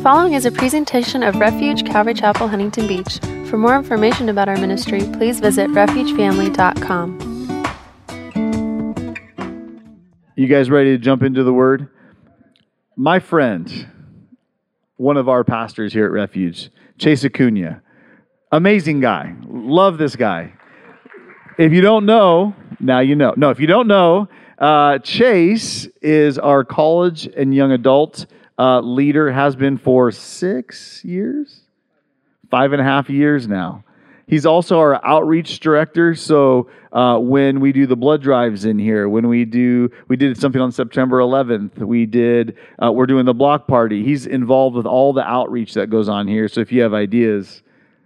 following is a presentation of Refuge Calvary Chapel, Huntington Beach. For more information about our ministry, please visit refugefamily.com. You guys ready to jump into the Word? My friend, one of our pastors here at Refuge, Chase Acuna, amazing guy. Love this guy. If you don't know, now you know. No, if you don't know, Chase is our college and young adult leader, has been for 6 years, 5.5 years now. He's also our outreach director. So when we do the blood drives in here, we did something on September 11th. We're doing the block party. He's involved with all the outreach that goes on here. So if you have ideas,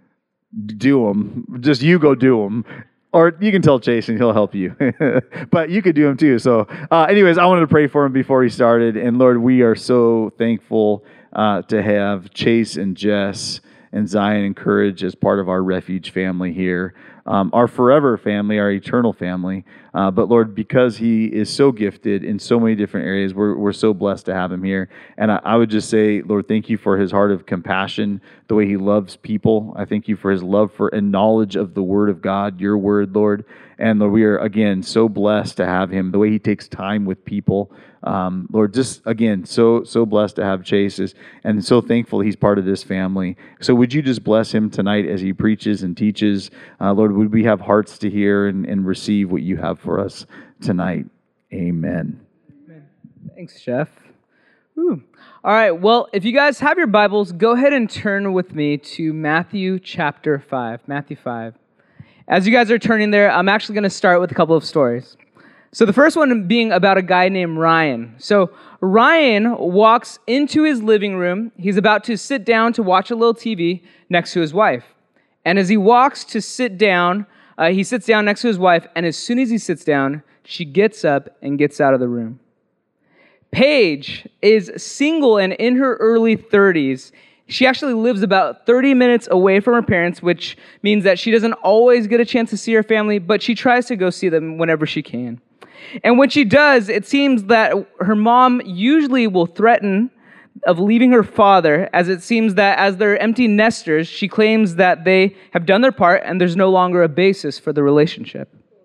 do them. Just you go do them. Or you can tell Chase and he'll help you. But you could do them too. So anyways, I wanted to pray for him before he started. And Lord, we are so thankful to have Chase and Jess and Zion and Courage as part of our Refuge family here. Our forever family, our eternal family. But Lord, because he is so gifted in so many different areas, we're so blessed to have him here. And I would just say, Lord, thank you for his heart of compassion, the way he loves people. I thank you for his love for and knowledge of the Word of God, your Word, Lord. And Lord, we are, again, so blessed to have him, the way he takes time with people. Lord, just, again, so blessed to have Chase and so thankful he's part of this family. So would you just bless him tonight as he preaches and teaches? Lord, would we have hearts to hear and receive what you have for us tonight? Amen. Thanks, Jeff. Whew. All right, well, if you guys have your Bibles, go ahead and turn with me to Matthew chapter 5. Matthew 5. As you guys are turning there, I'm actually going to start with a couple of stories. So the first one being about a guy named Ryan. So Ryan walks into his living room. He's about to sit down to watch a little TV next to his wife. And as he walks to sit down, he sits down next to his wife, and as soon as he sits down, she gets up and gets out of the room. Paige is single and in her early 30s. She actually lives about 30 minutes away from her parents, which means that she doesn't always get a chance to see her family, but she tries to go see them whenever she can. And when she does, it seems that her mom usually will threaten of leaving her father, as it seems that as they're empty nesters, she claims that they have done their part and there's no longer a basis for the relationship.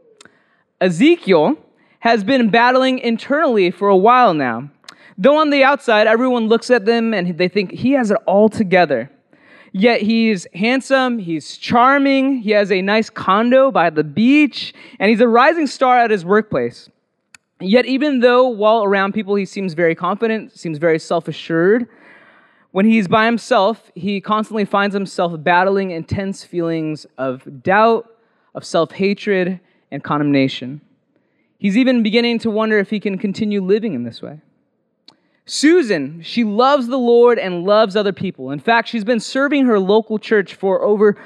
Ezekiel has been battling internally for a while now. Though on the outside, everyone looks at them and they think he has it all together. Yet he's handsome, he's charming, he has a nice condo by the beach, and he's a rising star at his workplace. Yet even though while around people he seems very confident, seems very self-assured, when he's by himself, he constantly finds himself battling intense feelings of doubt, of self-hatred, and condemnation. He's even beginning to wonder if he can continue living in this way. Susan, she loves the Lord and loves other people. In fact, she's been serving her local church for over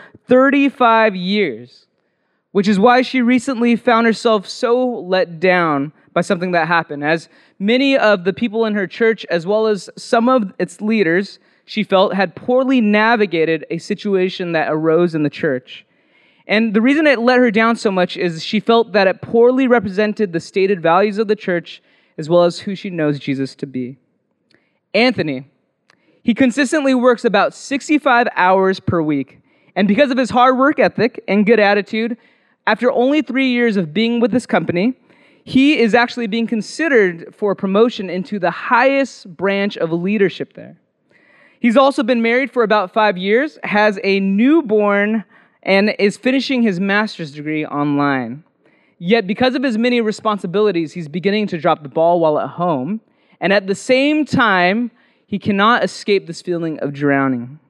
35 years, which is why she recently found herself so let down by something that happened. As many of the people in her church, as well as some of its leaders, she felt had poorly navigated a situation that arose in the church. And the reason it let her down so much is she felt that it poorly represented the stated values of the church as well as who she knows Jesus to be. Anthony, he consistently works about 65 hours per week. And because of his hard work ethic and good attitude, after only 3 years of being with this company, he is actually being considered for promotion into the highest branch of leadership there. He's also been married for about 5 years, has a newborn, and is finishing his master's degree online. Yet because of his many responsibilities, he's beginning to drop the ball while at home. And at the same time, he cannot escape this feeling of drowning.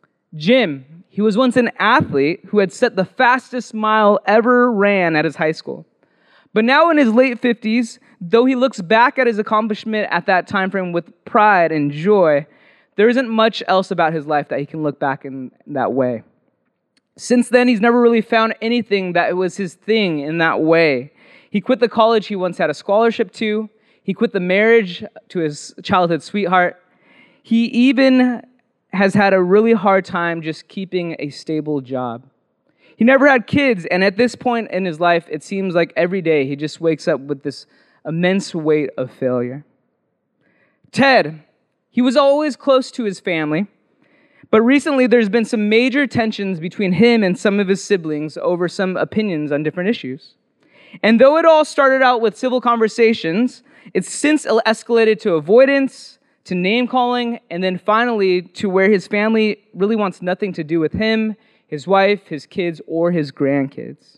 Jim, he was once an athlete who had set the fastest mile ever ran at his high school. But now in his late 50s, though he looks back at his accomplishment at that time frame with pride and joy, there isn't much else about his life that he can look back in that way. Since then, he's never really found anything that was his thing in that way. He quit the college he once had a scholarship to. He quit the marriage to his childhood sweetheart. He even has had a really hard time just keeping a stable job. He never had kids, and at this point in his life, it seems like every day he just wakes up with this immense weight of failure. Ted, He was always close to his family, but recently there's been some major tensions between him and some of his siblings over some opinions on different issues. And though it all started out with civil conversations, it's since escalated to avoidance, to name-calling, and then finally to where his family really wants nothing to do with him, his wife, his kids, or his grandkids.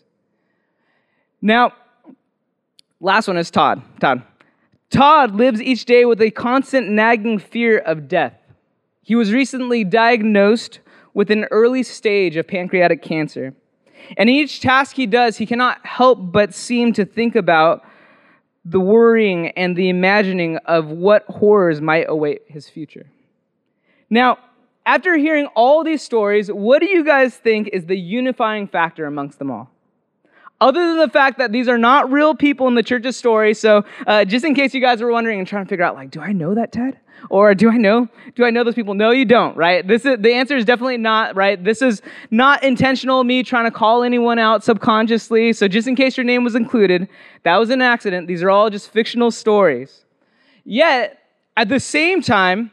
Now, last one is Todd. Todd lives each day with a constant nagging fear of death. He was recently diagnosed with an early stage of pancreatic cancer. And each task he does, he cannot help but seem to think about the worrying and the imagining of what horrors might await his future. Now, after hearing all these stories, what do you guys think is the unifying factor amongst them all? Other than the fact that these are not real people in the church's story, so just in case you guys were wondering and trying to figure out, like, do I know that Ted? Or do I know those people? No, you don't, right? The answer is definitely not, right? This is not intentional, me trying to call anyone out subconsciously. So just in case your name was included, that was an accident. These are all just fictional stories. Yet, at the same time,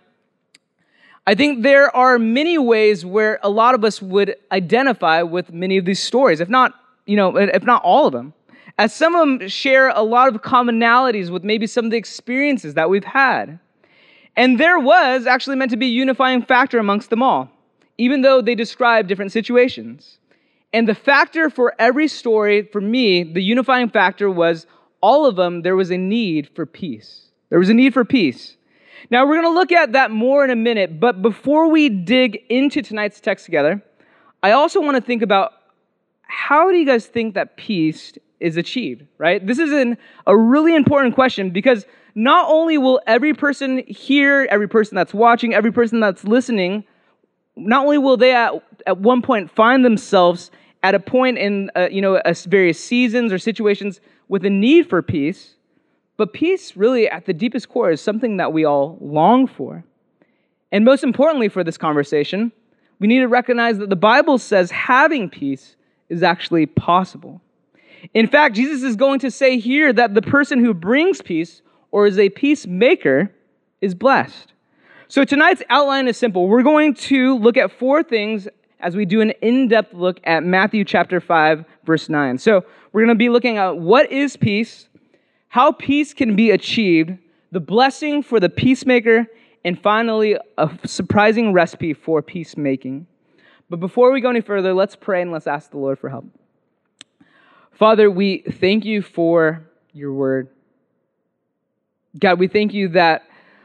I think there are many ways where a lot of us would identify with many of these stories, if not all of them. As some of them share a lot of commonalities with maybe some of the experiences that we've had. And there was actually meant to be a unifying factor amongst them all, even though they describe different situations. And the factor for every story, for me, the unifying factor was all of them, there was a need for peace. There was a need for peace. Now, we're going to look at that more in a minute, but before we dig into tonight's text together, I also want to think about how do you guys think that peace is achieved, right? This is a really important question because not only will every person here, every person that's watching, every person that's listening, not only will they at one point find themselves at a point in various seasons or situations with a need for peace, but peace really at the deepest core is something that we all long for. And most importantly for this conversation, we need to recognize that the Bible says having peace is actually possible. In fact, Jesus is going to say here that the person who brings peace or is a peacemaker is blessed. So tonight's outline is simple. We're going to look at 4 things as we do an in-depth look at Matthew chapter 5, verse 9. So we're going to be looking at what is peace, how peace can be achieved, the blessing for the peacemaker, and finally, a surprising recipe for peacemaking. But before we go any further, let's pray and let's ask the Lord for help. Father, we thank you for your word. God, we thank you that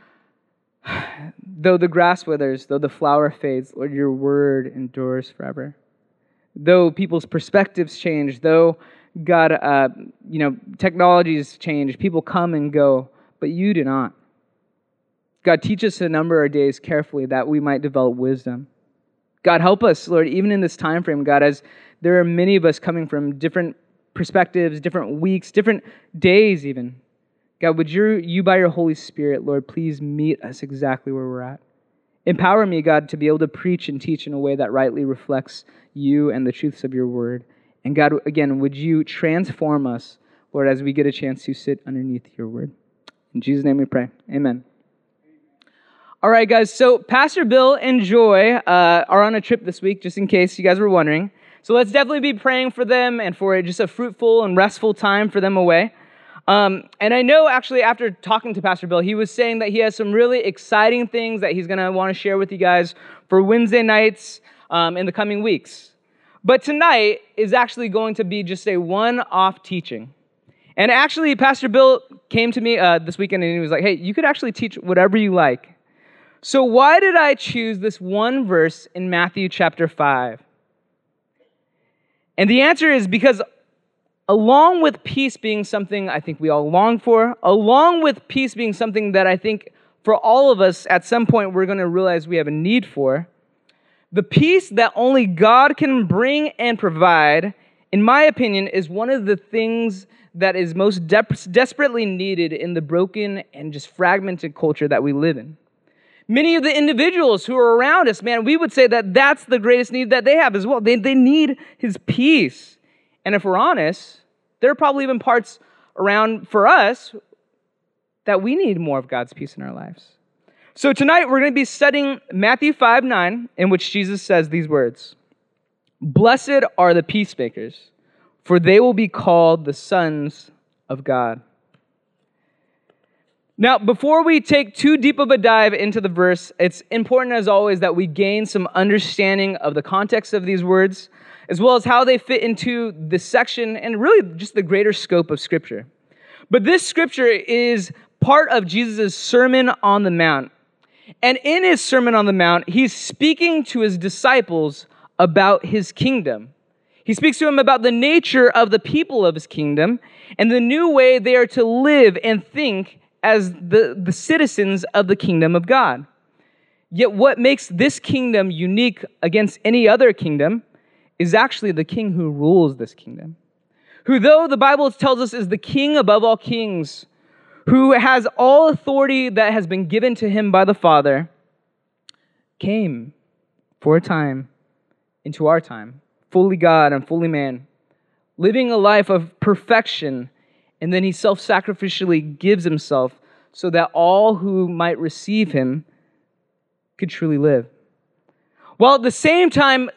though the grass withers, though the flower fades, Lord, your word endures forever. Though people's perspectives change, though, God, technologies change, people come and go, but you do not. God, teach us to number our days carefully that we might develop wisdom. God, help us, Lord, even in this time frame, God, as there are many of us coming from different perspectives, different weeks, different days even. God, would you by your Holy Spirit, Lord, please meet us exactly where we're at. Empower me, God, to be able to preach and teach in a way that rightly reflects you and the truths of your word. And God, again, would you transform us, Lord, as we get a chance to sit underneath your word. In Jesus' name we pray. Amen. All right, guys, so Pastor Bill and Joy are on a trip this week, just in case you guys were wondering. So let's definitely be praying for them and for just a fruitful and restful time for them away. And I know, actually, after talking to Pastor Bill, he was saying that he has some really exciting things that he's going to want to share with you guys for Wednesday nights in the coming weeks. But tonight is actually going to be just a one-off teaching. And actually, Pastor Bill came to me this weekend and he was like, hey, you could actually teach whatever you like. So why did I choose this one verse in Matthew chapter 5? And the answer is because along with peace being something I think we all long for, along with peace being something that I think for all of us at some point we're going to realize we have a need for, the peace that only God can bring and provide, in my opinion, is one of the things that is most desperately needed in the broken and just fragmented culture that we live in. Many of the individuals who are around us, man, we would say that that's the greatest need that they have as well. They need his peace. And if we're honest, there are probably even parts around for us that we need more of God's peace in our lives. So tonight we're going to be studying Matthew 5:9, in which Jesus says these words: "Blessed are the peacemakers, for they will be called the sons of God." Now, before we take too deep of a dive into the verse, it's important as always that we gain some understanding of the context of these words, as well as how they fit into this section and really just the greater scope of Scripture. But this Scripture is part of Jesus' Sermon on the Mount. And in his Sermon on the Mount, he's speaking to his disciples about his kingdom. He speaks to them about the nature of the people of his kingdom and the new way they are to live and think as the citizens of the kingdom of God. Yet what makes this kingdom unique against any other kingdom is actually the king who rules this kingdom, who, though the Bible tells us is the king above all kings, who has all authority that has been given to him by the Father, came for a time into our time, fully God and fully man, living a life of perfection, and then he self-sacrificially gives himself so that all who might receive him could truly live. While at the same time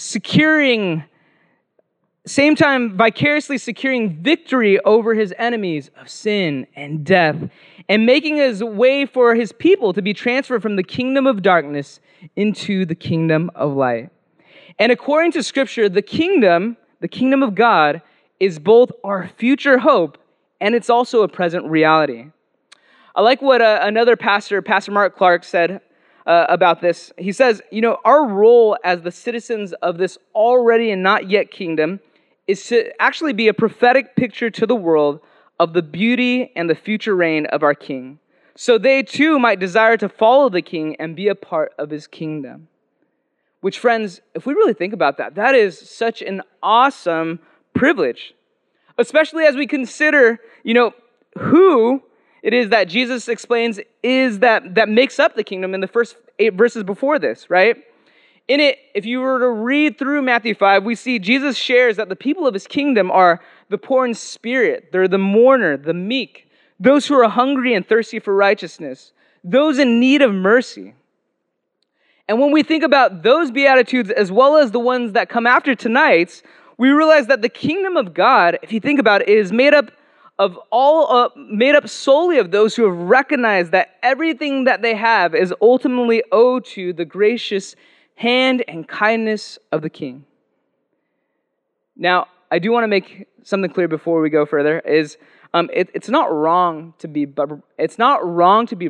vicariously securing victory over his enemies of sin and death, and making his way for his people to be transferred from the kingdom of darkness into the kingdom of light. And according to Scripture, the kingdom of God, is both our future hope and it's also a present reality. I like what another pastor, Pastor Mark Clark, said about this. He says, our role as the citizens of this already and not yet kingdom is to actually be a prophetic picture to the world of the beauty and the future reign of our King, so they too might desire to follow the King and be a part of his kingdom. Which, friends, if we really think about that, that is such an awesome privilege, especially as we consider, who it is that Jesus explains is that makes up the kingdom in the first 8 verses before this, right? In it, if you were to read through Matthew 5, we see Jesus shares that the people of his kingdom are the poor in spirit, they're the mourner, the meek, those who are hungry and thirsty for righteousness, those in need of mercy. And when we think about those Beatitudes as well as the ones that come after tonight's, we realize that the kingdom of God, if you think about it, is made up solely of those who have recognized that everything that they have is ultimately owed to the gracious hand and kindness of the King. Now, I do want to make something clear before we go further, is it's not wrong to be bright. It's not wrong to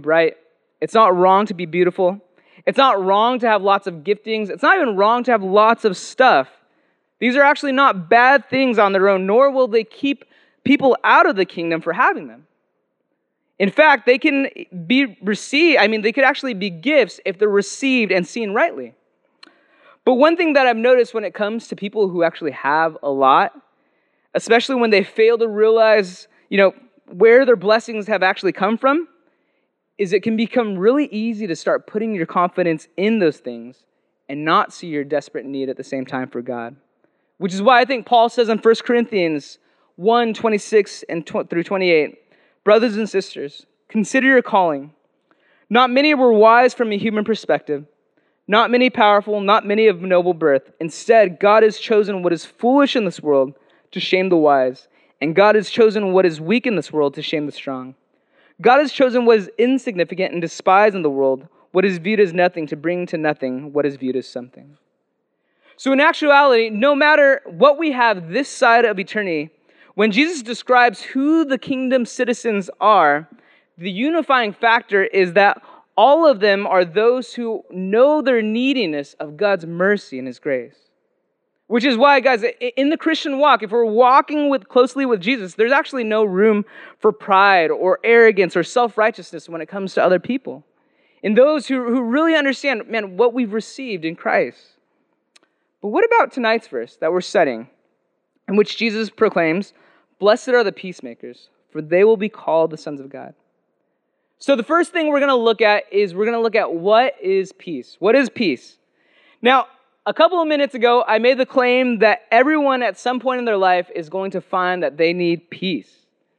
be beautiful. It's not wrong to have lots of giftings. It's not even wrong to have lots of stuff. These are actually not bad things on their own, nor will they keep people out of the kingdom for having them. In fact, they can they could actually be gifts if they're received and seen rightly. But one thing that I've noticed when it comes to people who actually have a lot, especially when they fail to realize, where their blessings have actually come from, is it can become really easy to start putting your confidence in those things and not see your desperate need at the same time for God. Which is why I think Paul says in 1 Corinthians 1:26 through 28, "Brothers and sisters, consider your calling. Not many were wise from a human perspective, not many powerful, not many of noble birth. Instead, God has chosen what is foolish in this world to shame the wise, and God has chosen what is weak in this world to shame the strong. God has chosen what is insignificant and despised in the world, what is viewed as nothing, to bring to nothing what is viewed as something." So in actuality, no matter what we have this side of eternity, when Jesus describes who the kingdom citizens are, the unifying factor is that all of them are those who know their neediness of God's mercy and his grace. Which is why, guys, in the Christian walk, if we're walking closely with Jesus, there's actually no room for pride or arrogance or self-righteousness when it comes to other people. And those who really understand, what we've received in Christ. But what about tonight's verse that we're studying, in which Jesus proclaims, "Blessed are the peacemakers, for they will be called the sons of God." So the first thing we're going to look at what is peace. What is peace? Now, a couple of minutes ago, I made the claim that everyone at some point in their life is going to find that they need peace.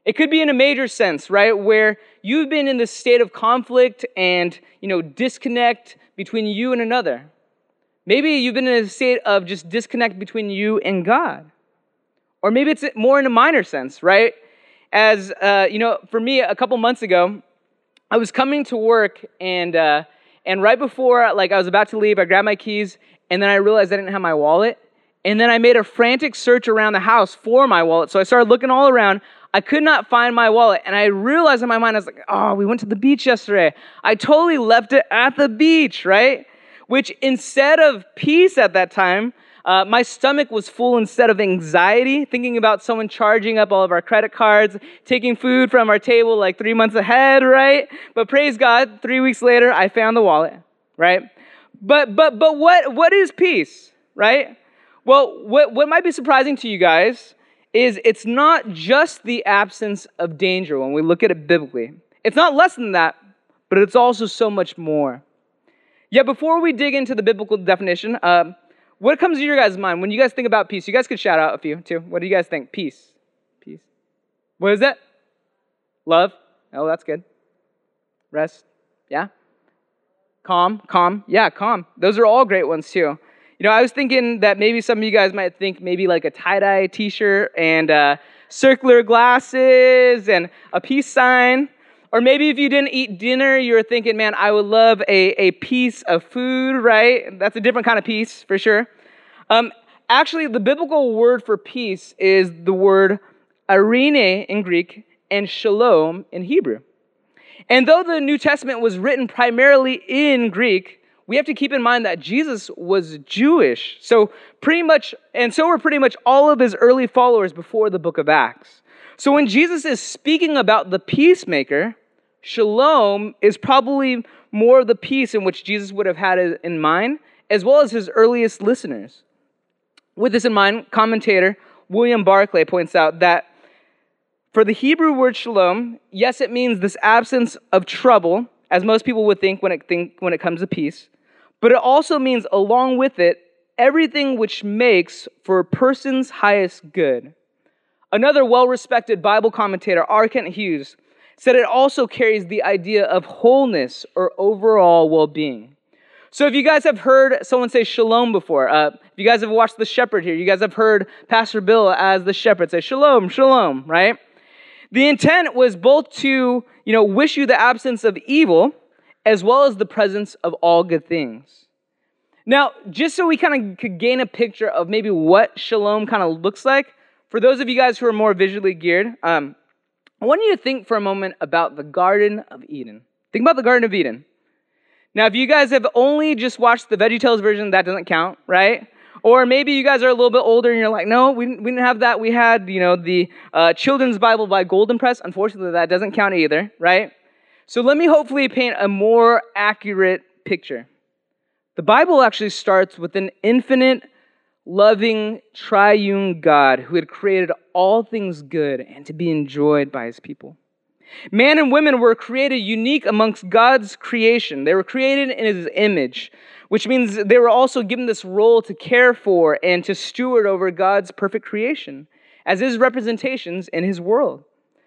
It could be in a major sense, right? Where you've been in this state of conflict and, disconnect between you and another. Maybe you've been in a state of just disconnect between you and God. Or maybe it's more in a minor sense, right? As, for me, a couple months ago, I was coming to work and right before, I was about to leave, I grabbed my keys and then I realized I didn't have my wallet. And then I made a frantic search around the house for my wallet. So I started looking all around. I could not find my wallet. And I realized in my mind, I was like, oh, we went to the beach yesterday. I totally left it at the beach, right? Which instead of peace at that time, my stomach was full instead of anxiety, thinking about someone charging up all of our credit cards, taking food from our table 3 months ahead, right? But praise God, 3 weeks later, I found the wallet, right? But what is peace, right? Well, what might be surprising to you guys is it's not just the absence of danger when we look at it biblically. It's not less than that, but it's also so much more. Yet before we dig into the biblical definition, what comes to your guys' mind when you guys think about peace? You guys could shout out a few too. What do you guys think? Peace. What is it? Love. Oh, that's good. Rest. Yeah. Calm. Yeah, calm. Those are all great ones too. I was thinking that maybe some of you guys might think maybe like a tie-dye t-shirt and circular glasses and a peace sign. Or maybe if you didn't eat dinner, you were thinking, man, I would love a piece of food, right? That's a different kind of peace for sure. Actually, the biblical word for peace is the word eirene in Greek and shalom in Hebrew. And though the New Testament was written primarily in Greek, we have to keep in mind that Jesus was Jewish. So were pretty much all of his early followers before the book of Acts. So when Jesus is speaking about the peacemaker, shalom is probably more of the peace in which Jesus would have had in mind, as well as his earliest listeners. With this in mind, commentator William Barclay points out that for the Hebrew word shalom, yes, it means this absence of trouble, as most people would think when it comes to peace, but it also means, along with it, everything which makes for a person's highest good. Another well-respected Bible commentator, R. Kent Hughes, said it also carries the idea of wholeness or overall well-being. So if you guys have heard someone say shalom before, if you guys have watched The Shepherd here, you guys have heard Pastor Bill as the shepherd say shalom, shalom, right? The intent was both to, wish you the absence of evil as well as the presence of all good things. Now, just so we kind of could gain a picture of maybe what shalom kind of looks like, for those of you guys who are more visually geared, I want you to think for a moment about the Garden of Eden. Think about the Garden of Eden. Now, if you guys have only just watched the VeggieTales version, that doesn't count, right? Or maybe you guys are a little bit older and you're like, no, we didn't have that. We had, the Children's Bible by Golden Press. Unfortunately, that doesn't count either, right? So let me hopefully paint a more accurate picture. The Bible actually starts with an infinite, loving, triune God who had created all things good and to be enjoyed by his people. Man and women were created unique amongst God's creation. They were created in his image, which means they were also given this role to care for and to steward over God's perfect creation as his representations in his world.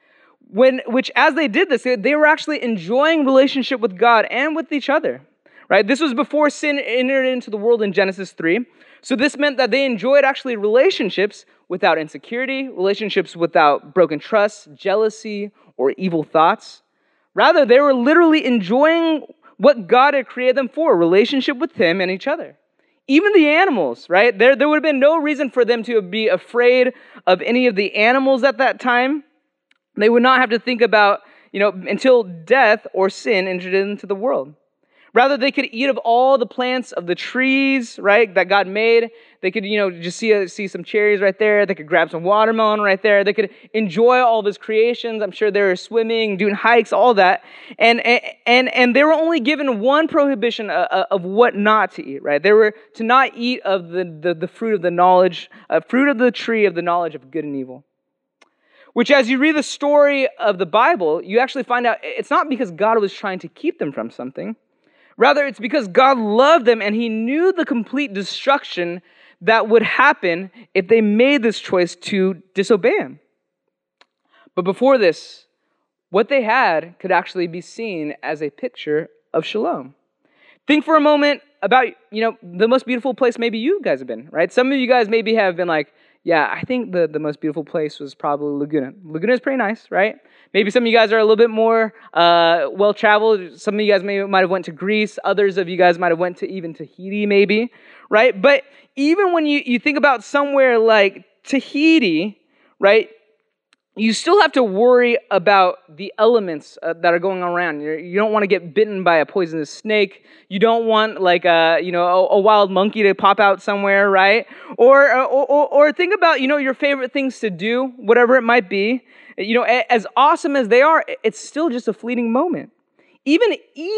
Which as they did this, they were actually enjoying relationship with God and with each other, right? This was before sin entered into the world in Genesis 3. So this meant that they enjoyed actually relationships without insecurity, relationships without broken trust, jealousy, or evil thoughts. Rather, they were literally enjoying what God had created them for, relationship with him and each other. Even the animals, right? There would have been no reason for them to be afraid of any of the animals at that time. They would not have to think about, until death or sin entered into the world. Rather, they could eat of all the plants of the trees, right, that God made. They could, just see some cherries right there. They could grab some watermelon right there. They could enjoy all of his creations. I'm sure they were swimming, doing hikes, all that. And they were only given one prohibition of what not to eat, right? They were to not eat of the fruit of the knowledge, fruit of the tree of the knowledge of good and evil. Which, as you read the story of the Bible, you actually find out it's not because God was trying to keep them from something. Rather, it's because God loved them and he knew the complete destruction that would happen if they made this choice to disobey him. But before this, what they had could actually be seen as a picture of shalom. Think for a moment about, the most beautiful place maybe you guys have been, right? Some of you guys maybe have been like, yeah, I think the most beautiful place was probably Laguna. Laguna is pretty nice, right? Maybe some of you guys are a little bit more well-traveled. Some of you guys might have went to Greece. Others of you guys might have went to even Tahiti maybe, right? But even when you think about somewhere like Tahiti, right, you still have to worry about the elements that are going around. You don't want to get bitten by a poisonous snake. You don't want like a wild monkey to pop out somewhere, right? Or think about your favorite things to do, whatever it might be. As awesome as they are, it's still just a fleeting moment. Even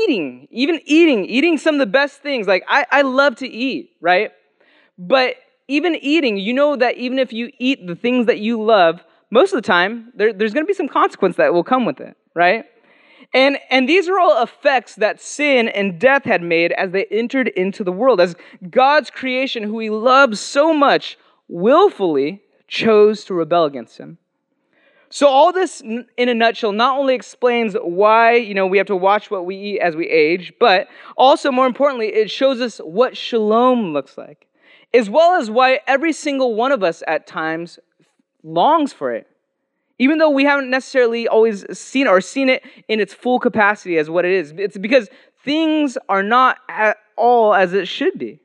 eating some of the best things. Like I love to eat, right? But even eating, that even if you eat the things that you love, most of the time, there's going to be some consequence that will come with it, right? And these are all effects that sin and death had made as they entered into the world, as God's creation, who he loves so much, willfully chose to rebel against him. So all this, in a nutshell, not only explains why, we have to watch what we eat as we age, but also, more importantly, it shows us what shalom looks like, as well as why every single one of us at times longs for it, even though we haven't necessarily always seen it in its full capacity as what it is. It's because things are not at all as it should be.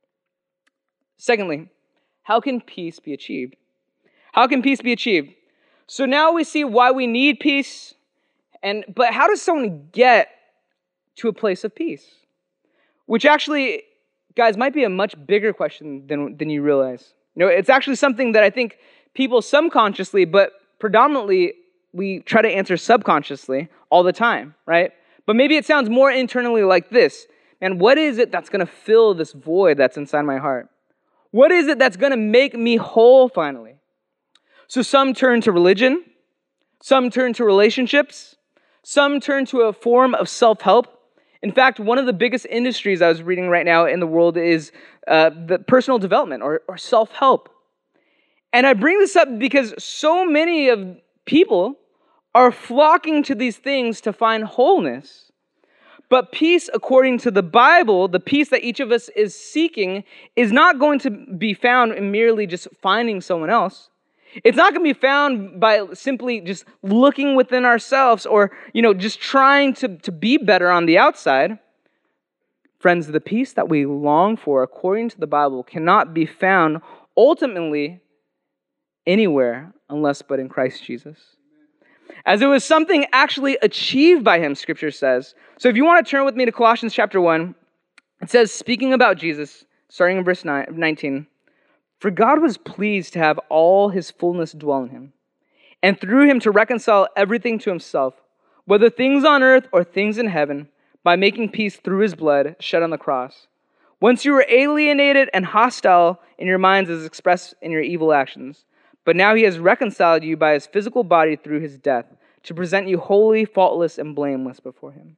Secondly, how can peace be achieved? How can peace be achieved? So now we see why we need peace, but how does someone get to a place of peace? Which actually, guys, might be a much bigger question than you realize. It's actually something that I think people subconsciously, but predominantly we try to answer subconsciously all the time, right? But maybe it sounds more internally like this. And what is it that's going to fill this void that's inside my heart? What is it that's going to make me whole finally? So some turn to religion, some turn to relationships, some turn to a form of self-help. In fact, one of the biggest industries I was reading right now in the world is the personal development or self-help. And I bring this up because so many of people are flocking to these things to find wholeness. But peace, according to the Bible, the peace that each of us is seeking, is not going to be found in merely just finding someone else. It's not going to be found by simply just looking within ourselves or, just trying to be better on the outside. Friends, the peace that we long for, according to the Bible, cannot be found ultimately anywhere unless but in Christ Jesus. As it was something actually achieved by him, Scripture says. So if you want to turn with me to Colossians chapter 1, it says, speaking about Jesus, starting in verse 19, for God was pleased to have all his fullness dwell in him, and through him to reconcile everything to himself, whether things on earth or things in heaven, by making peace through his blood shed on the cross. Once you were alienated and hostile in your minds as expressed in your evil actions, but now he has reconciled you by his physical body through his death to present you holy, faultless, and blameless before him.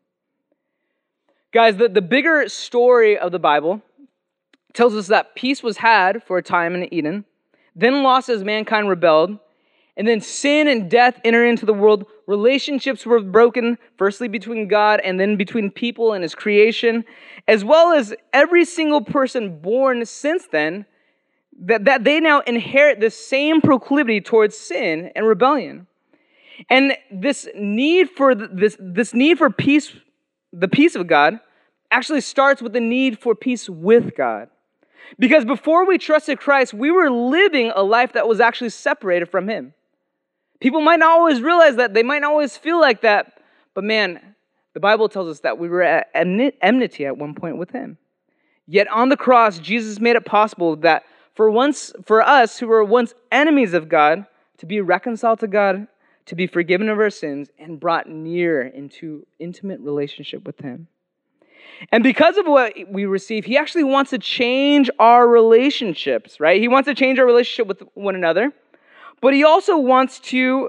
Guys, the bigger story of the Bible tells us that peace was had for a time in Eden, then lost as mankind rebelled, and then sin and death entered into the world. Relationships were broken, firstly between God and then between people and his creation, as well as every single person born since then, that they now inherit this same proclivity towards sin and rebellion. And this need for peace, the peace of God, actually starts with the need for peace with God. Because before we trusted Christ, we were living a life that was actually separated from him. People might not always realize that. They might not always feel like that. But man, the Bible tells us that we were at enmity at one point with him. Yet on the cross, Jesus made it possible that for us who were once enemies of God, to be reconciled to God, to be forgiven of our sins, and brought near into intimate relationship with him. And because of what we receive, he actually wants to change our relationships, right? He wants to change our relationship with one another, but he also wants to,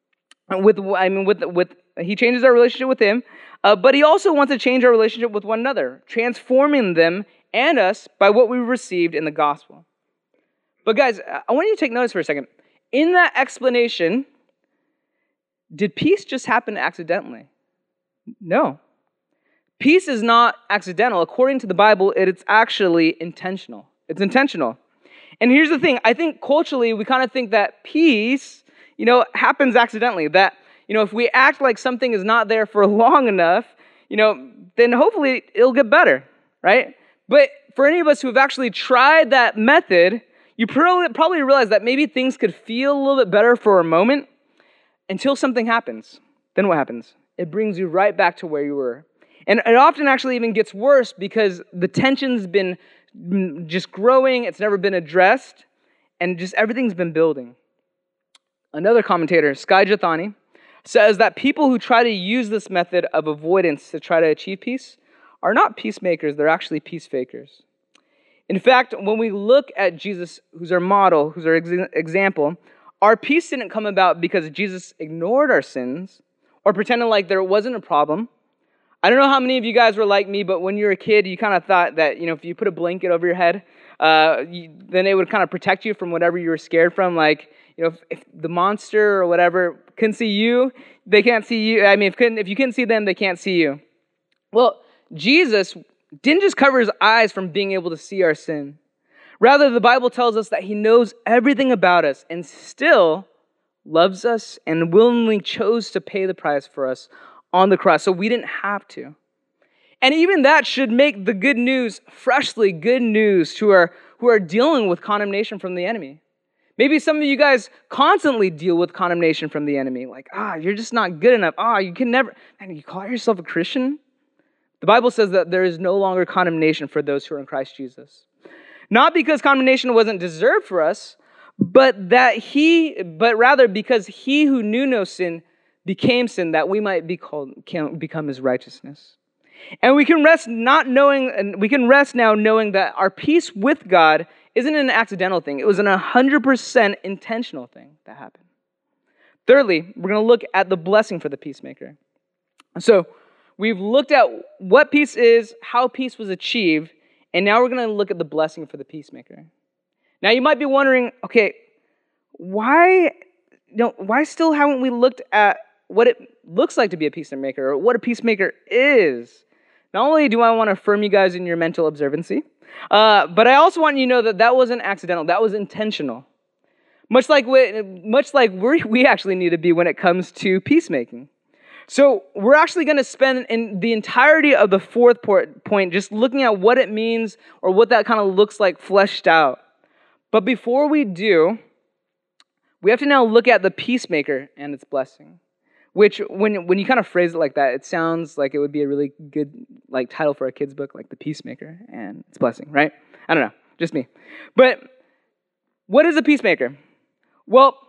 he changes our relationship with him, but he also wants to change our relationship with one another, transforming them and us by what we received in the gospel. But guys, I want you to take notice for a second. In that explanation, did peace just happen accidentally? No. Peace is not accidental. According to the Bible, it's actually intentional. It's intentional. And here's the thing. I think culturally, we kind of think that peace, happens accidentally. That, if we act like something is not there for long enough, then hopefully it'll get better, right? But for any of us who have actually tried that method, you probably realize that maybe things could feel a little bit better for a moment until something happens. Then what happens? It brings you right back to where you were. And it often actually even gets worse because the tension's been just growing, it's never been addressed, and just everything's been building. Another commentator, Skye Jethani, says that people who try to use this method of avoidance to try to achieve peace are not peacemakers, they're actually peace fakers. In fact, when we look at Jesus, who's our model, who's our example, our peace didn't come about because Jesus ignored our sins or pretended like there wasn't a problem. I don't know how many of you guys were like me, but when you were a kid, you kind of thought that, if you put a blanket over your head, then it would kind of protect you from whatever you were scared from. Like, if the monster or whatever couldn't see you, they can't see you. I mean, if you couldn't see them, they can't see you. Well, Jesus didn't just cover his eyes from being able to see our sin. Rather, the Bible tells us that he knows everything about us and still loves us and willingly chose to pay the price for us on the cross, so we didn't have to. And even that should make the good news freshly good news to who are dealing with condemnation from the enemy. Maybe some of you guys constantly deal with condemnation from the enemy. Like, you're just not good enough. You can never, and you call yourself a Christian? The Bible says that there is no longer condemnation for those who are in Christ Jesus. Not because condemnation wasn't deserved for us, but rather because he who knew no sin became sin that we might become his righteousness. And we can rest now knowing that our peace with God isn't an accidental thing. It was an 100% intentional thing that happened. Thirdly, we're going to look at the blessing for the peacemaker. So we've looked at what peace is, how peace was achieved, and now we're going to look at the blessing for the peacemaker. Now you might be wondering, okay, why still haven't we looked at what it looks like to be a peacemaker or what a peacemaker is? Not only do I want to affirm you guys in your mental observancy, but I also want you to know that wasn't accidental. That was intentional. Much like we actually need to be when it comes to peacemaking. So we're actually going to spend in the entirety of the fourth point just looking at what it means or what that kind of looks like fleshed out. But before we do, we have to now look at the peacemaker and its blessing. Which, when you kind of phrase it like that, it sounds like it would be a really good title for a kid's book, like The Peacemaker and Its Blessing, right? I don't know, just me. But what is a peacemaker? Well,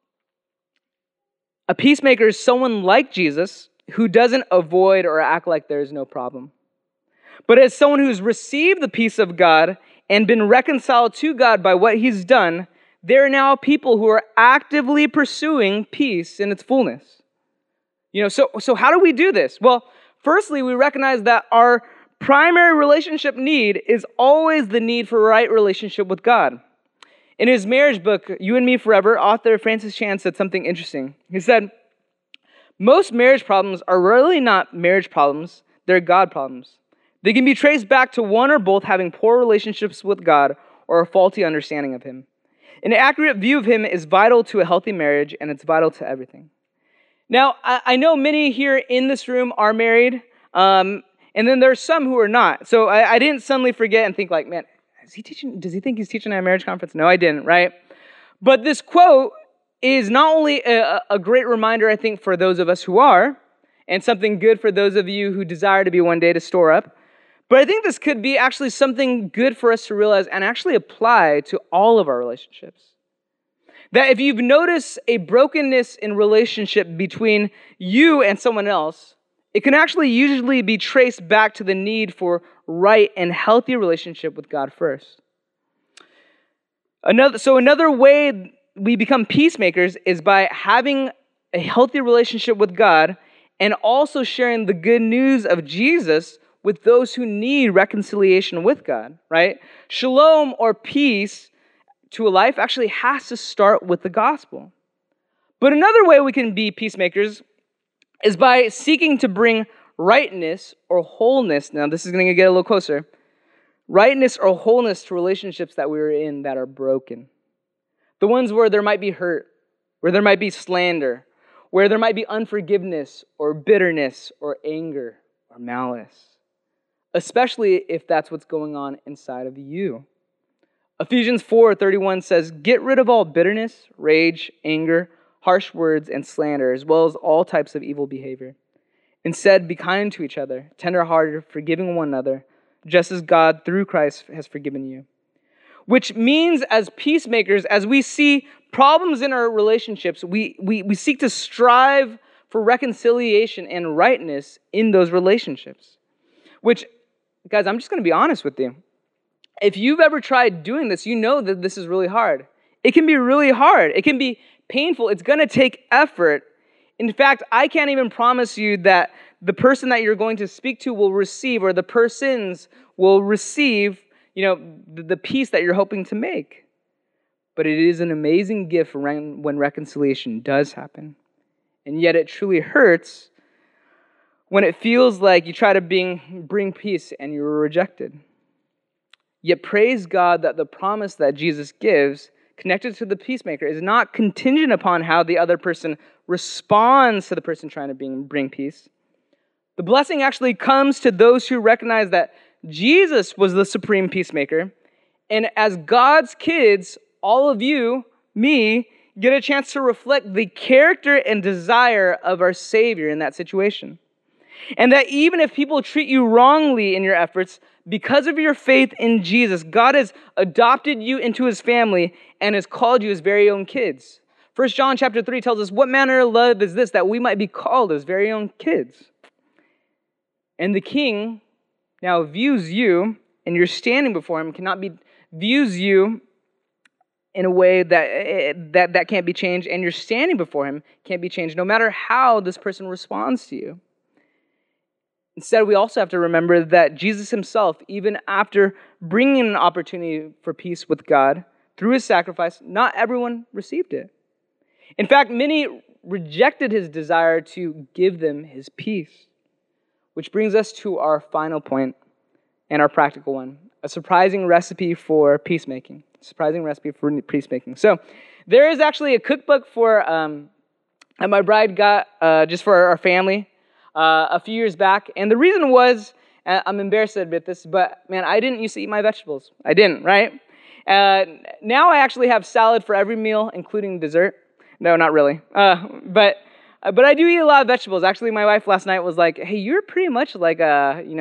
a peacemaker is someone like Jesus who doesn't avoid or act like there is no problem, but as someone who's received the peace of God and been reconciled to God by what he's done, they're now people who are actively pursuing peace in its fullness. So how do we do this? Well, firstly, we recognize that our primary relationship need is always the need for right relationship with God. In his marriage book, You and Me Forever, author Francis Chan said something interesting. He said, most marriage problems are really not marriage problems, they're God problems. They can be traced back to one or both having poor relationships with God or a faulty understanding of him. An accurate view of him is vital to a healthy marriage, and it's vital to everything. Now, I know many here in this room are married, and then there's some who are not. So I didn't suddenly forget and think like, man, does he think he's teaching at a marriage conference? No, I didn't, right? But this quote is not only a great reminder, I think, for those of us who are, and something good for those of you who desire to be one day to store up, but I think this could be actually something good for us to realize and actually apply to all of our relationships. That if you've noticed a brokenness in relationship between you and someone else, it can actually usually be traced back to the need for right and healthy relationship with God first. Another way we become peacemakers is by having a healthy relationship with God and also sharing the good news of Jesus with those who need reconciliation with God, right? Shalom or peace to a life actually has to start with the gospel. But another way we can be peacemakers is by seeking to bring rightness or wholeness. Now, this is going to get a little closer. Rightness or wholeness to relationships that we're in that are broken. The ones where there might be hurt, where there might be slander, where there might be unforgiveness or bitterness or anger or malice. Especially if that's what's going on inside of you. Ephesians 4:31 says, "Get rid of all bitterness, rage, anger, harsh words, and slander, as well as all types of evil behavior. Instead, be kind to each other, tender-hearted, forgiving one another, just as God, through Christ, has forgiven you." Which means, as peacemakers, as we see problems in our relationships, we seek to strive for reconciliation and rightness in those relationships. Which, guys, I'm just going to be honest with you. If you've ever tried doing this, you know that this is really hard. It can be really hard. It can be painful. It's going to take effort. In fact, I can't even promise you that the person that you're going to speak to will receive, or the persons will receive, the peace that you're hoping to make. But it is an amazing gift when reconciliation does happen. And yet it truly hurts when it feels like you try to bring peace and you were rejected. Yet praise God that the promise that Jesus gives connected to the peacemaker is not contingent upon how the other person responds to the person trying to bring peace. The blessing actually comes to those who recognize that Jesus was the supreme peacemaker. And as God's kids, all of you, me, get a chance to reflect the character and desire of our Savior in that situation. And that even if people treat you wrongly in your efforts, because of your faith in Jesus, God has adopted you into his family and has called you his very own kids. 1 John chapter 3 tells us, "What manner of love is this, that we might be called his very own kids?" And the king now views you, and you're standing before him, views you in a way that can't be changed, and you're standing before him can't be changed, no matter how this person responds to you. Instead, we also have to remember that Jesus himself, even after bringing an opportunity for peace with God through his sacrifice, not everyone received it. In fact, many rejected his desire to give them his peace. Which brings us to our final point and our practical one, a surprising recipe for peacemaking. So there is actually a cookbook that my bride got just for our family a few years back. And the reason was, I'm embarrassed to admit this, but man, I didn't used to eat my vegetables. I didn't, right? Now I actually have salad for every meal, including dessert. No, not really. But I do eat a lot of vegetables. Actually, my wife last night was like, "Hey, you're pretty much like an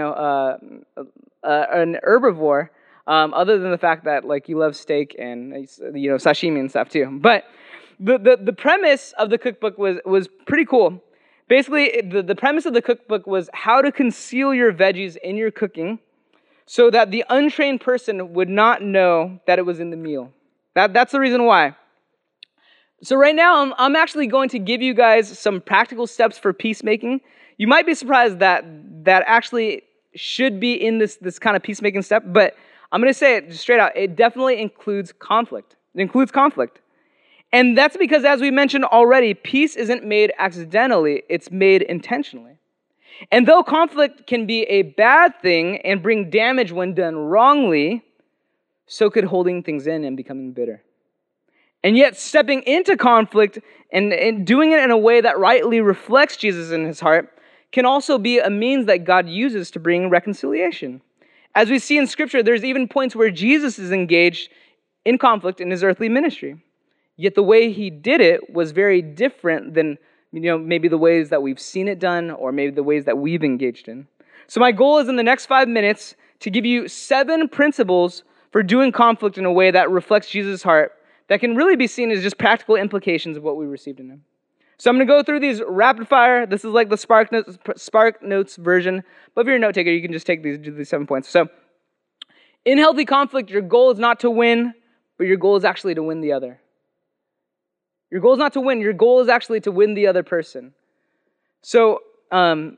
herbivore, other than the fact that like you love steak and sashimi and stuff too." But the premise of the cookbook was pretty cool. Basically, the premise of the cookbook was how to conceal your veggies in your cooking so that the untrained person would not know that it was in the meal. That's the reason why. So right now, I'm actually going to give you guys some practical steps for peacemaking. You might be surprised that actually should be in this kind of peacemaking step, but I'm going to say it just straight out. It definitely includes conflict. It includes conflict. And that's because, as we mentioned already, peace isn't made accidentally, it's made intentionally. And though conflict can be a bad thing and bring damage when done wrongly, so could holding things in and becoming bitter. And yet, stepping into conflict and doing it in a way that rightly reflects Jesus in his heart can also be a means that God uses to bring reconciliation. As we see in Scripture, there's even points where Jesus is engaged in conflict in his earthly ministry. Yet the way he did it was very different than maybe the ways that we've seen it done or maybe the ways that we've engaged in. So my goal is in the next 5 minutes to give you 7 principles for doing conflict in a way that reflects Jesus' heart that can really be seen as just practical implications of what we received in him. So I'm going to go through these rapid fire. This is like the Spark Notes version. But if you're a note taker, you can just take these 7 points. So in healthy conflict, your goal is not to win, but your goal is actually to win the other. Your goal is not to win. Your goal is actually to win the other person. So when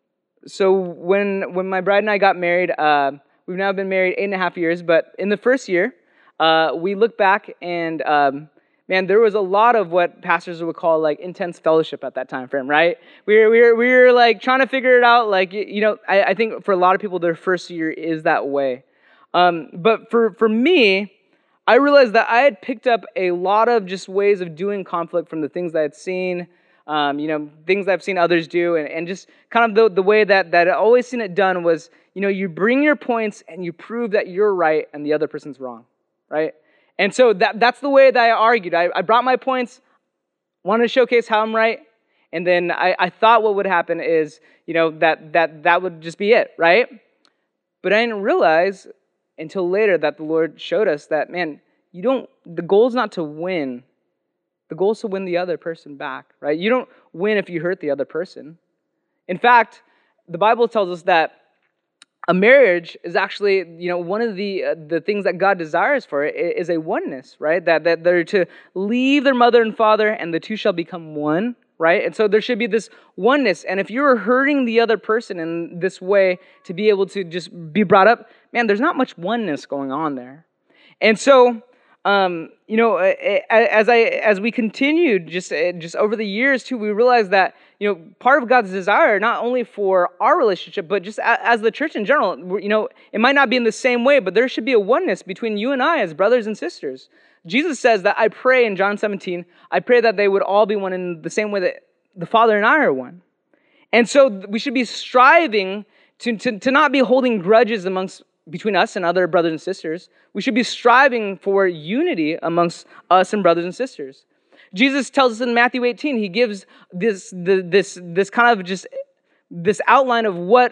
my bride and I got married, we've now been married 8.5 years. But in the first year, we look back and man, there was a lot of what pastors would call like intense fellowship at that time frame, right? We were like trying to figure it out. Like, I think for a lot of people, their first year is that way. But for me, I realized that I had picked up a lot of just ways of doing conflict from the things that I had seen, things that I've seen others do, and just kind of the way that I always seen it done was, you bring your points and you prove that you're right and the other person's wrong, right? And so that's the way that I argued. I brought my points, wanted to showcase how I'm right, and then I thought what would happen is, that would just be it, right? But I didn't realize until later that the Lord showed us that, man, the goal is not to win. The goal is to win the other person back, right? You don't win if you hurt the other person. In fact, the Bible tells us that a marriage is actually, one of the things that God desires for it is a oneness, right? That they're to leave their mother and father and the two shall become one, right? And so there should be this oneness. And if you're hurting the other person in this way to be able to just be brought up, man, there's not much oneness going on there. And so, as we continued just over the years too, we realized that, part of God's desire, not only for our relationship, but just as the church in general, it might not be in the same way, but there should be a oneness between you and I as brothers and sisters. Jesus says that I pray in John 17, I pray that they would all be one in the same way that the Father and I are one. And so we should be striving to not be holding grudges between us and other brothers and sisters. We should be striving for unity amongst us and brothers and sisters. Jesus tells us in Matthew 18, he gives this kind of just this outline of what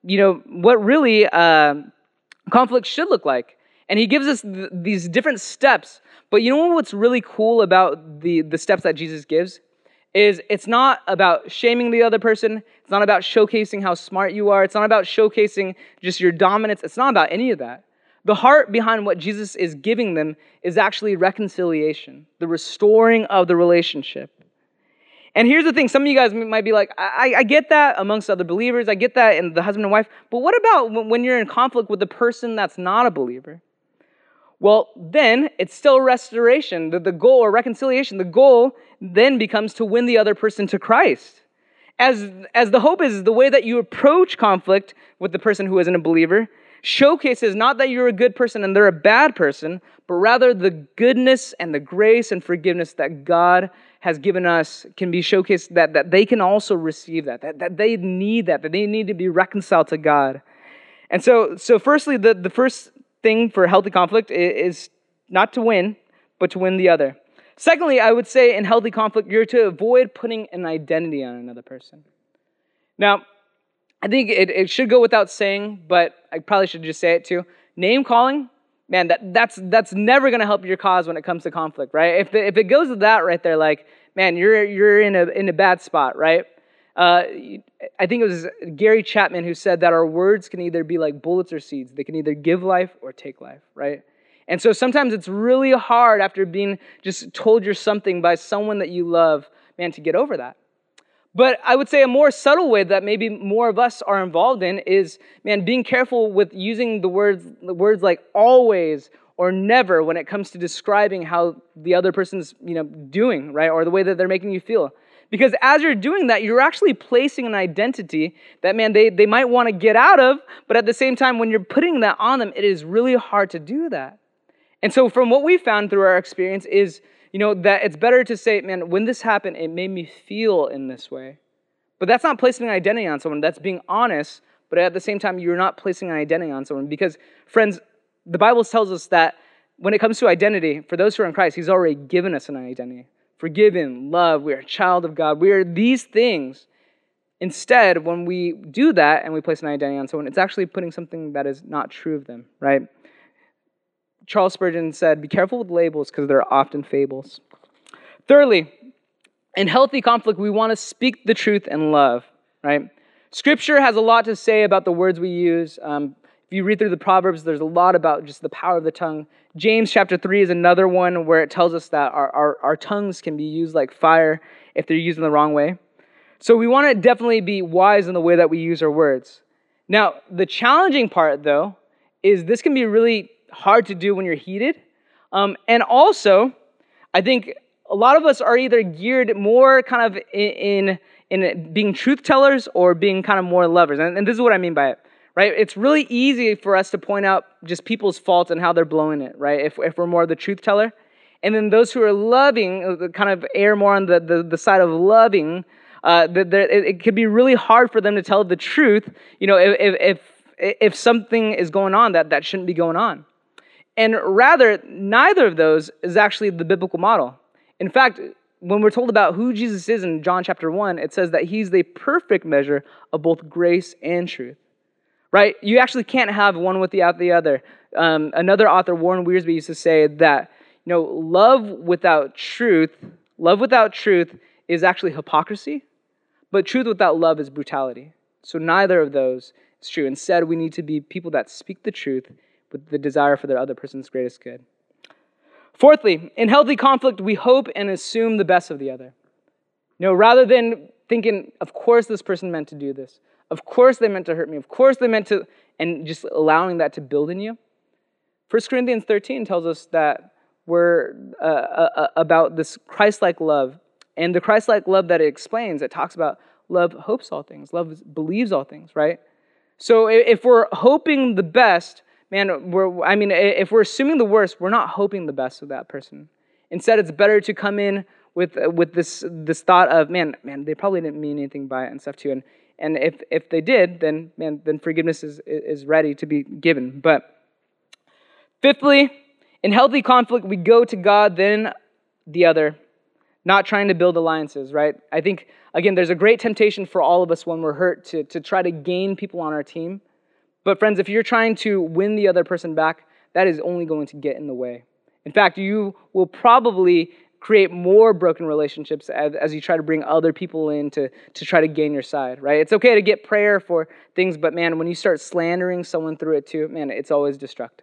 really conflict should look like. And he gives us these different steps. But you know what's really cool about the steps that Jesus gives? Is it's not about shaming the other person. It's not about showcasing how smart you are. It's not about showcasing just your dominance. It's not about any of that. The heart behind what Jesus is giving them is actually reconciliation, the restoring of the relationship. And here's the thing, some of you guys might be like, I get that amongst other believers. I get that in the husband and wife. But what about when you're in conflict with the person that's not a believer? Well, then it's still restoration. The goal, or reconciliation, the goal then becomes to win the other person to Christ. As the hope is the way that you approach conflict with the person who isn't a believer showcases not that you're a good person and they're a bad person, but rather the goodness and the grace and forgiveness that God has given us can be showcased, that they can also receive that they need that they need to be reconciled to God. And so firstly, the first thing for healthy conflict is not to win, but to win the other. Secondly, I would say in healthy conflict, you're to avoid putting an identity on another person. Now, I think it should go without saying, but I probably should just say it too. Name calling, man, that's never going to help your cause when it comes to conflict, right? If it goes to that right there, like, man, you're in a bad spot, right? I think it was Gary Chapman who said that our words can either be like bullets or seeds. They can either give life or take life, right? And so sometimes it's really hard after being just told you're something by someone that you love, man, to get over that. But I would say a more subtle way that maybe more of us are involved in is, man, being careful with using the words like always or never when it comes to describing how the other person's, doing, right? Or the way that they're making you feel. Because as you're doing that, you're actually placing an identity that, man, they might want to get out of, but at the same time, when you're putting that on them, it is really hard to do that. And so from what we found through our experience is, that it's better to say, man, when this happened, it made me feel in this way. But that's not placing an identity on someone. That's being honest, but at the same time, you're not placing an identity on someone. Because, friends, the Bible tells us that when it comes to identity, for those who are in Christ, He's already given us an identity. Forgiven, love, we are a child of God. We are these things. Instead, when we do that and we place an identity on someone, it's actually putting something that is not true of them, right? Charles Spurgeon said, be careful with labels because they're often fables. Thirdly, in healthy conflict, we want to speak the truth in love, right? Scripture has a lot to say about the words we use. If you read through the Proverbs, there's a lot about just the power of the tongue. James chapter 3 is another one where it tells us that our tongues can be used like fire if they're used in the wrong way. So we want to definitely be wise in the way that we use our words. Now, the challenging part, though, is this can be really hard to do when you're heated. And also, I think a lot of us are either geared more kind of in being truth tellers or being kind of more lovers. And this is what I mean by it, right? It's really easy for us to point out just people's faults and how they're blowing it, right? If we're more the truth teller. And then those who are loving kind of err more on the side of loving. It could be really hard for them to tell the truth, if something is going on that shouldn't be going on. And rather, neither of those is actually the biblical model. In fact, when we're told about who Jesus is in John chapter 1, it says that he's the perfect measure of both grace and truth, right? You actually can't have one without the other. Another author, Warren Wiersbe, used to say that, love without truth is actually hypocrisy, but truth without love is brutality. So neither of those is true. Instead, we need to be people that speak the truth with the desire for the other person's greatest good. Fourthly, in healthy conflict, we hope and assume the best of the other. Rather than thinking, of course this person meant to do this. Of course they meant to hurt me. Of course they meant to, and just allowing that to build in you. 1 Corinthians 13 tells us that we're about this Christ-like love. And the Christ-like love that it explains, it talks about love hopes all things. Love believes all things, right? So if we're hoping the best, if we're assuming the worst, we're not hoping the best of that person. Instead, it's better to come in with this thought of, man, they probably didn't mean anything by it and stuff too. And if they did, then forgiveness is ready to be given. But fifthly, in healthy conflict, we go to God, then the other, not trying to build alliances, right? I think, again, there's a great temptation for all of us when we're hurt to try to gain people on our team. But friends, if you're trying to win the other person back, that is only going to get in the way. In fact, you will probably create more broken relationships as you try to bring other people in to try to gain your side, right? It's okay to get prayer for things, but man, when you start slandering someone through it too, man, it's always destructive.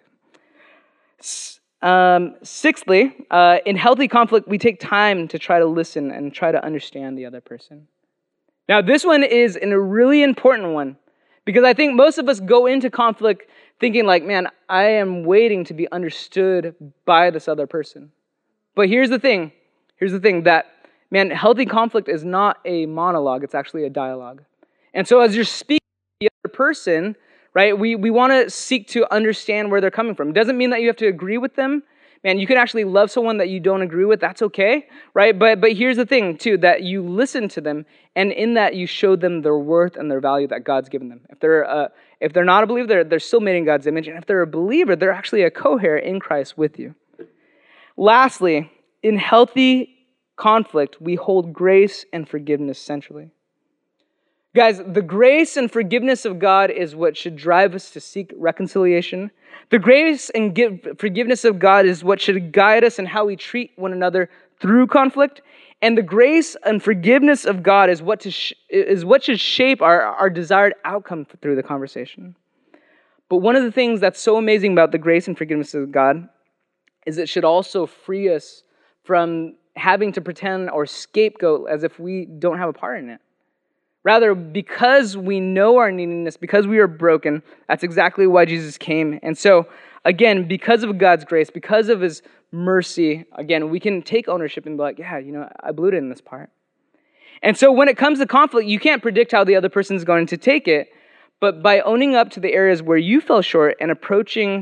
Sixthly, in healthy conflict, we take time to try to listen and try to understand the other person. Now, this one is a really important one, because I think most of us go into conflict thinking like, man, I am waiting to be understood by this other person. But here's the thing that, man, healthy conflict is not a monologue, it's actually a dialogue. And so as you're speaking to the other person, right, we want to seek to understand where they're coming from. It doesn't mean that you have to agree with them. Man, you can actually love someone that you don't agree with. That's okay, right? But here's the thing, too, that you listen to them, and in that you show them their worth and their value that God's given them. If they're not a believer, they're still made in God's image. And if they're a believer, they're actually a co-heir in Christ with you. Lastly, in healthy conflict, we hold grace and forgiveness centrally. Guys, the grace and forgiveness of God is what should drive us to seek reconciliation. The grace and forgiveness of God is what should guide us in how we treat one another through conflict. And the grace and forgiveness of God is what should shape our desired outcome through the conversation. But one of the things that's so amazing about the grace and forgiveness of God is it should also free us from having to pretend or scapegoat as if we don't have a part in it. Rather, because we know our neediness, because we are broken, that's exactly why Jesus came. And so, again, because of God's grace, because of his mercy, again, we can take ownership and be like, yeah, I blew it in this part. And so when it comes to conflict, you can't predict how the other person is going to take it, but by owning up to the areas where you fell short and approaching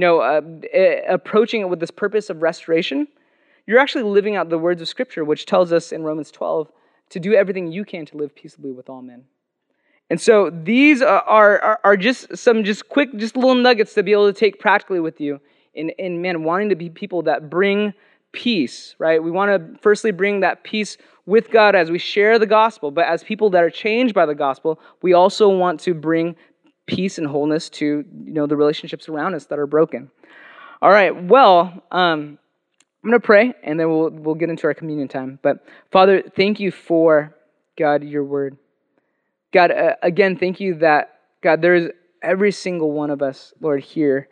it with this purpose of restoration, you're actually living out the words of Scripture, which tells us in Romans 12, to do everything you can to live peaceably with all men. And so these are just some quick little nuggets to be able to take practically with you in wanting to be people that bring peace, right? We want to firstly bring that peace with God as we share the gospel, but as people that are changed by the gospel, we also want to bring peace and wholeness to the relationships around us that are broken. All right, well, I'm going to pray, and then we'll get into our communion time. But Father, thank you for, God, your word. God, again, thank you that, God, there's every single one of us, Lord, here.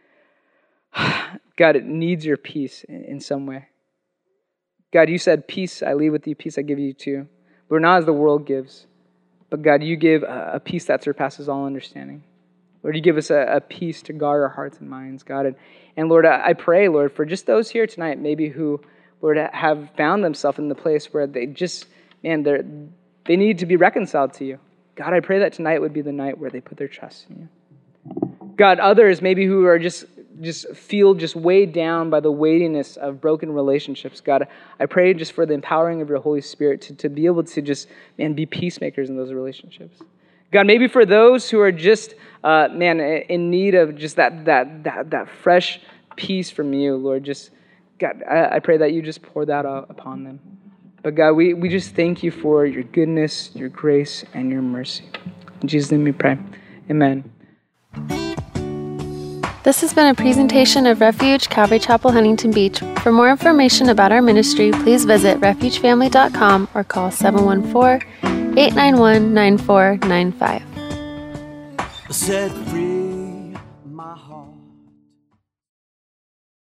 God, it needs your peace in some way. God, you said, peace I leave with you, peace I give you too. Lord, not as the world gives, but God, you give a peace that surpasses all understanding. Lord, you give us a peace to guard our hearts and minds, God. And Lord, I pray, Lord, for just those here tonight, maybe who Lord, have found themselves in the place where they just, man, they need to be reconciled to you. God, I pray that tonight would be the night where they put their trust in you. God, others maybe who are just feel just weighed down by the weightiness of broken relationships. God, I pray just for the empowering of your Holy Spirit to be able to just, man, be peacemakers in those relationships. God, maybe for those who are just, in need of just that fresh peace from you, Lord, just, God, I pray that you just pour that out upon them. But God, we just thank you for your goodness, your grace, and your mercy. In Jesus' name we pray. Amen. This has been a presentation of Refuge Calvary Chapel, Huntington Beach. For more information about our ministry, please visit refugefamily.com or call 714-891-9495. Set free.